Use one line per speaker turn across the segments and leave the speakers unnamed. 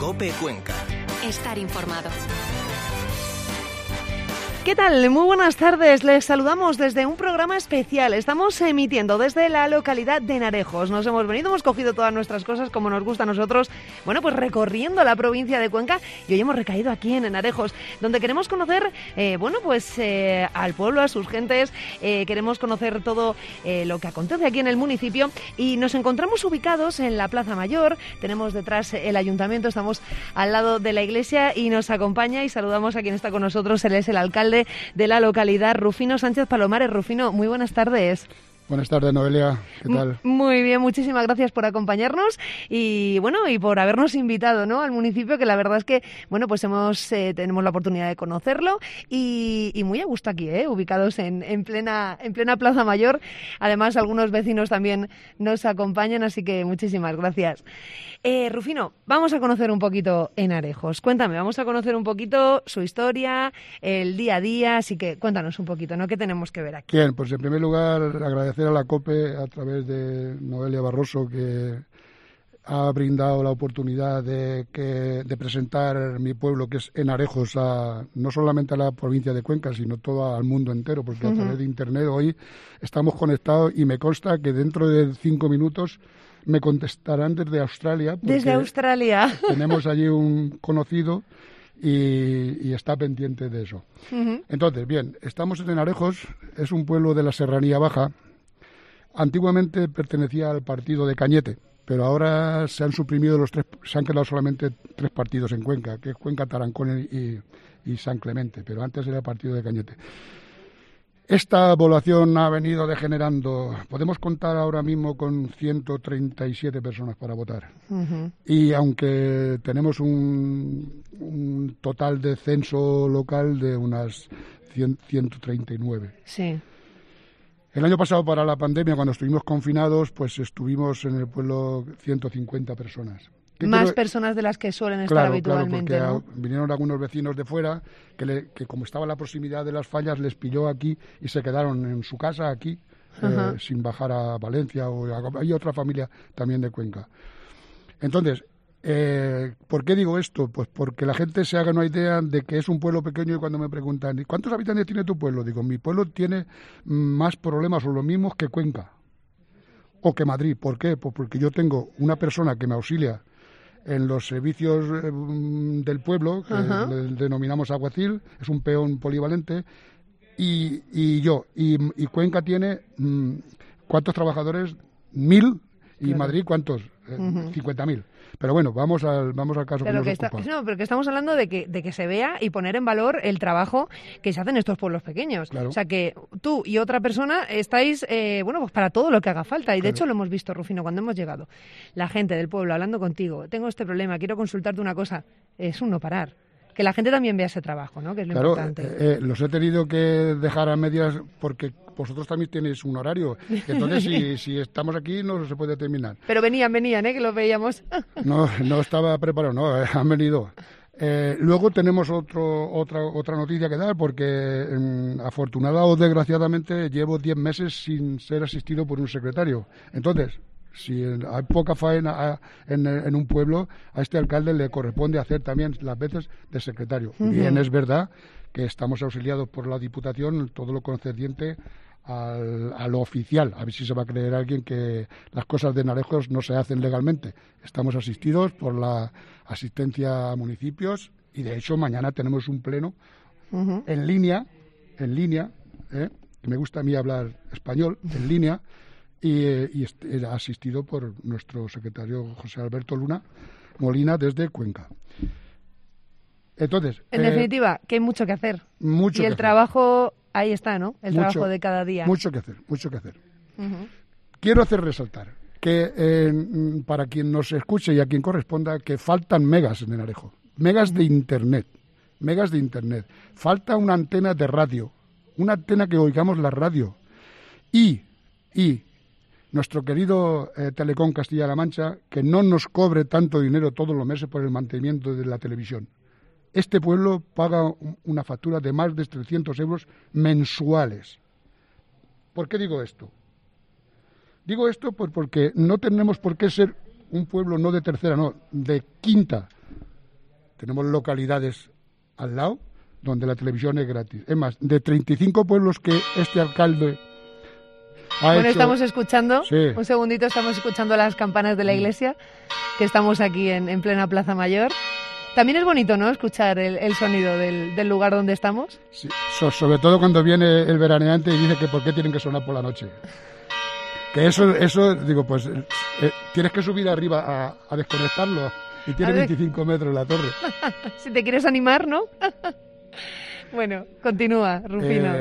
COPE Cuenca.
Estar informado.
¿Qué tal? Muy buenas tardes. Les saludamos desde un programa especial. Estamos emitiendo desde la localidad de Narejos. Nos hemos venido, hemos cogido todas nuestras cosas como nos gusta a nosotros, bueno, pues recorriendo la provincia de Cuenca, y hoy hemos recaído aquí en Narejos, donde queremos conocer, al pueblo, a sus gentes, queremos conocer todo lo que acontece aquí en el municipio, y nos encontramos ubicados en la Plaza Mayor. Tenemos detrás el ayuntamiento, estamos al lado de la iglesia y nos acompaña y saludamos a quien está con nosotros. Él es el alcalde de la localidad, Rufino Sánchez Palomares. Rufino, muy buenas tardes.
Buenas tardes, Noelia. ¿Qué tal?
Muy bien, muchísimas gracias por acompañarnos y por habernos invitado, ¿no?, al municipio, que la verdad es que, bueno, pues tenemos la oportunidad de conocerlo y muy a gusto aquí, ubicados en plena Plaza Mayor. Además, algunos vecinos también nos acompañan, así que muchísimas gracias. Rufino, vamos a conocer un poquito Narejos. Cuéntame, vamos a conocer un poquito su historia, el día a día, así que cuéntanos un poquito, ¿no?, qué tenemos que ver aquí.
Bien, pues en primer lugar agradecer a la COPE a través de Noelia Barroso, que ha brindado la oportunidad de presentar mi pueblo, que es Narejos, no solamente a la provincia de Cuenca, sino todo al mundo entero, porque a través de Internet hoy estamos conectados y me consta que dentro de 5 minutos me contestarán desde Australia.
Desde Australia.
Tenemos allí un conocido y está pendiente de eso. Entonces, bien, estamos en Narejos, es un pueblo de la Serranía Baja. Antiguamente pertenecía al partido de Cañete, pero ahora se han suprimido se han quedado solamente 3 partidos en Cuenca, que es Cuenca, Tarancón y San Clemente, pero antes era el partido de Cañete. Esta población ha venido degenerando. Podemos contar ahora mismo con 137 personas para votar. Y aunque tenemos un total de censo local de unas 139.
Sí.
El año pasado, para la pandemia, cuando estuvimos confinados, pues estuvimos en el pueblo 150 personas.
Más personas de las que suelen estar habitualmente,
claro, porque
¿no?
Vinieron algunos vecinos de fuera que como estaba a la proximidad de las fallas, les pilló aquí y se quedaron en su casa aquí, sin bajar a Valencia. Hay otra familia también de Cuenca. Entonces, ¿por qué digo esto? Pues porque la gente se haga una idea de que es un pueblo pequeño, y cuando me preguntan ¿cuántos habitantes tiene tu pueblo? Digo, mi pueblo tiene más problemas o los mismos que Cuenca o que Madrid. ¿Por qué? Pues porque yo tengo una persona que me auxilia en los servicios del pueblo, que le denominamos alguacil, es un peón polivalente, y Cuenca tiene ¿cuántos trabajadores? 1.000, y claro. Madrid ¿cuántos? 50.000. Pero bueno, vamos al caso que nos ocupa.
No, pero que estamos hablando de que se vea y poner en valor el trabajo que se hace en estos pueblos pequeños.
Claro.
O sea, que tú y otra persona estáis, pues para todo lo que haga falta. Y de hecho lo hemos visto, Rufino, cuando hemos llegado. La gente del pueblo hablando contigo, tengo este problema, quiero consultarte una cosa. Es un no parar. Que la gente también vea ese trabajo, ¿no?, que es lo importante.
Los he tenido que dejar a medias porque vosotros también tenéis un horario. Entonces, si estamos aquí, no se puede terminar.
Pero venían, que los veíamos.
No estaba preparado, no, han venido. Luego tenemos otra noticia que dar, porque afortunada o desgraciadamente llevo 10 meses sin ser asistido por un secretario. Entonces, si hay poca faena en un pueblo, a este alcalde le corresponde hacer también las veces de secretario. Bien, es verdad que estamos auxiliados por la Diputación en todo lo concerniente a lo oficial. A ver si se va a creer alguien que las cosas de Narejos no se hacen legalmente. Estamos asistidos por la asistencia a municipios y, de hecho, mañana tenemos un pleno en línea, que me gusta a mí hablar español, en línea, y asistido por nuestro secretario José Alberto Luna Molina desde Cuenca. Entonces,
en definitiva, que hay mucho que hacer.
Y
el trabajo, ahí está, ¿no? El trabajo de cada día.
Mucho que hacer. Quiero hacer resaltar que para quien nos escuche y a quien corresponda, que faltan megas en Narejo. Megas de Internet. Falta una antena de radio. Una antena que oigamos la radio. Y nuestro querido Telecom Castilla-La Mancha, que no nos cobre tanto dinero todos los meses por el mantenimiento de la televisión. Este pueblo paga una factura de más de 300 euros mensuales. ¿Por qué digo esto? Digo esto porque no tenemos por qué ser un pueblo no de tercera, no, de quinta tenemos localidades al lado donde la televisión es gratis. Es más, de 35 pueblos que este alcalde ha hecho...
Estamos escuchando,
sí.
Un segundito, estamos escuchando las campanas de la iglesia, que estamos aquí en plena Plaza Mayor. También es bonito, ¿no?, escuchar el sonido del lugar donde estamos.
Sí, sobre todo cuando viene el veraneante y dice que por qué tienen que sonar por la noche. Que eso digo, pues tienes que subir arriba a desconectarlo y tiene 25 metros la torre.
Si te quieres animar, ¿no? Bueno, continúa, Rufino.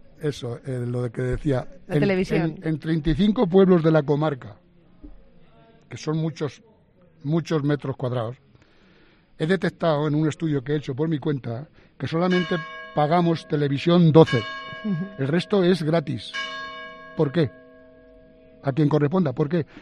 Lo de que decía.
La televisión.
En 35 pueblos de la comarca, que son muchos metros cuadrados, he detectado en un estudio que he hecho por mi cuenta que solamente pagamos televisión 12. El resto es gratis. ¿Por qué? A quien corresponda. ¿Por qué?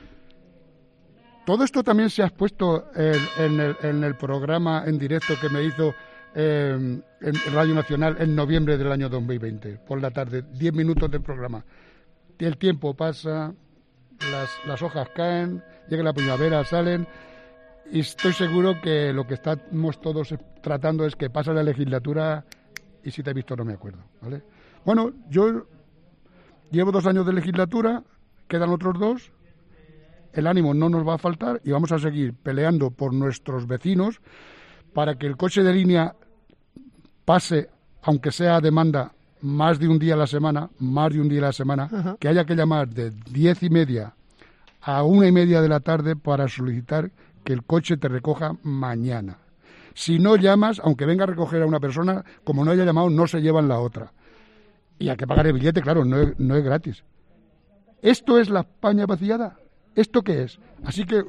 Todo esto también se ha expuesto en el programa en directo que me hizo en Radio Nacional en noviembre del año 2020, por la tarde, 10 minutos del programa. El tiempo pasa, las hojas caen, llega la primavera, salen, y estoy seguro que lo que estamos todos tratando es que pase la legislatura y si te he visto no me acuerdo, ¿vale? Bueno, yo llevo 2 años de legislatura, quedan otros 2, el ánimo no nos va a faltar y vamos a seguir peleando por nuestros vecinos para que el coche de línea pase, aunque sea a demanda, más de un día a la semana,
Ajá.
Que haya que llamar de 10:30 a 1:30 de la tarde para solicitar que el coche te recoja mañana. Si no llamas, aunque venga a recoger a una persona, como no haya llamado, no se llevan la otra. Y hay que pagar el billete, claro, no es gratis. ¿Esto es la España vaciada? ¿Esto qué es? Así que,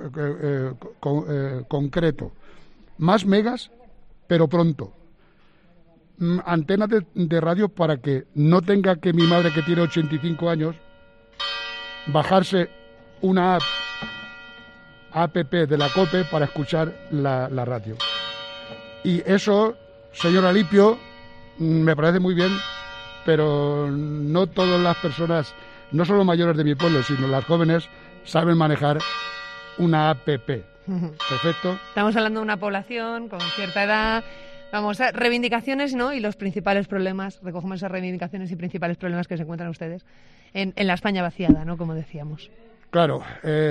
concreto, más megas, pero pronto. Antenas de radio para que no tenga que mi madre, que tiene 85 años, bajarse una app de la COPE para escuchar la radio. Y eso, señor Alipio, me parece muy bien, pero no todas las personas, no solo mayores de mi pueblo, sino las jóvenes, saben manejar una app. Perfecto.
Estamos hablando de una población con cierta edad. Vamos a reivindicaciones, ¿no? Y los principales problemas, recogemos esas reivindicaciones y principales problemas que se encuentran ustedes en la España vaciada, ¿no? Como decíamos.
Claro,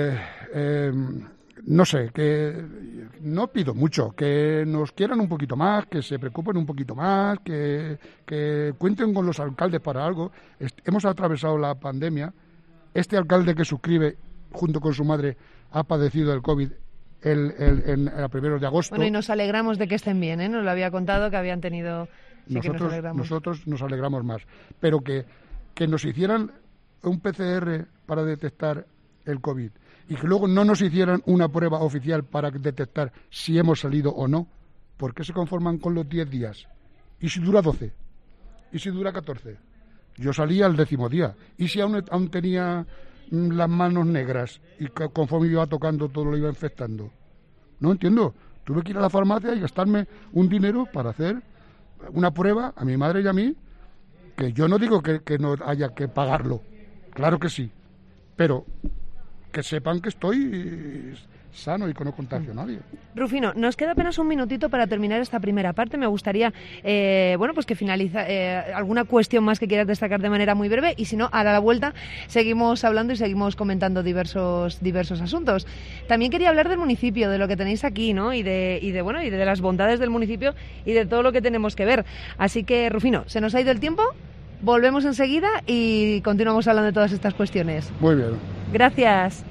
no sé, que no pido mucho, que nos quieran un poquito más, que se preocupen un poquito más, que cuenten con los alcaldes para algo. Hemos atravesado la pandemia. Este alcalde que suscribe, junto con su madre, ha padecido el COVID a primeros de agosto.
Bueno, y nos alegramos de que estén bien, ¿eh? Nos lo había contado que habían tenido... Sí,
nosotros nos alegramos más. Pero que nos hicieran un PCR para detectar el COVID y que luego no nos hicieran una prueba oficial para detectar si hemos salido o no. ¿Por qué se conforman con los 10 días? ¿Y si dura 12? ¿Y si dura 14? Yo salí al 10º día. ¿Y si aún tenía las manos negras y conforme iba tocando todo lo iba infectando? No entiendo. Tuve que ir a la farmacia y gastarme un dinero para hacer una prueba a mi madre y a mí, que yo no digo que no haya que pagarlo. Claro que sí. Pero que sepan que estoy sano y que no contagio a nadie.
Rufino, nos queda apenas un minutito para terminar esta primera parte. Me gustaría, pues que finaliza alguna cuestión más que quieras destacar de manera muy breve, y si no, a la vuelta seguimos hablando y seguimos comentando diversos asuntos. También quería hablar del municipio, de lo que tenéis aquí, ¿no? Y de las bondades del municipio y de todo lo que tenemos que ver. Así que, Rufino, se nos ha ido el tiempo. Volvemos enseguida y continuamos hablando de todas estas cuestiones.
Muy bien.
Gracias.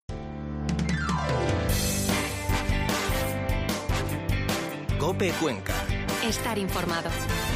COPE Cuenca.
Estar informado.